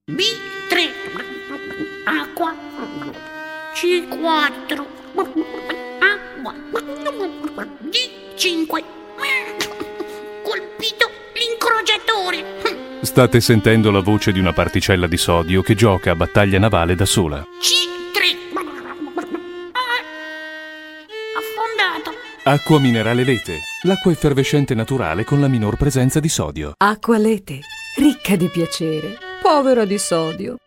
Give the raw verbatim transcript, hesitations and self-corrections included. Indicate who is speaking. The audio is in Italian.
Speaker 1: B tre, acqua. C quattro, acqua. D cinque, colpito l'incrociatore.
Speaker 2: State sentendo la voce di una particella di sodio che gioca a battaglia navale da sola.
Speaker 1: C tre, affondato.
Speaker 2: Acqua minerale Lete, l'acqua effervescente naturale con la minor presenza di sodio.
Speaker 3: Acqua Lete, ricca di piacere, povera di sodio.